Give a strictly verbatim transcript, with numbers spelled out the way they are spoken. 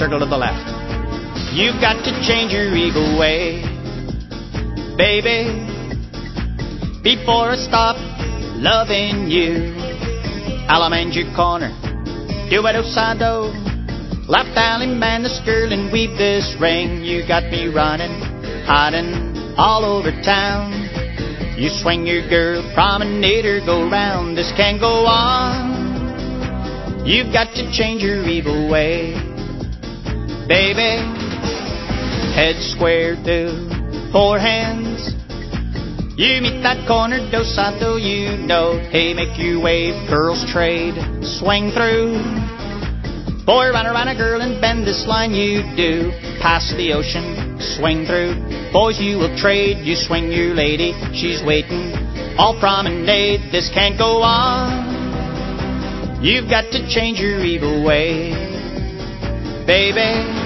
circle to the left. You've got to change your evil way, baby, before I stop loving you. I'll amend your corner, do it outside though. Left alley, man the skirt and weave this ring. You got me running, hiding all over town. You swing your girl, promenade her, go round. This can't go on. You've got to change your evil way, baby. Head square through, four hands. You meet that corner, dos santo, you know. Hey, make you wave, girls trade, swing through. Boy, run around a girl and bend this line, you do. Past the ocean, swing through. Boys, you will trade, you swing your lady, she's waiting. All promenade, this can't go on. You've got to change your evil way, baby.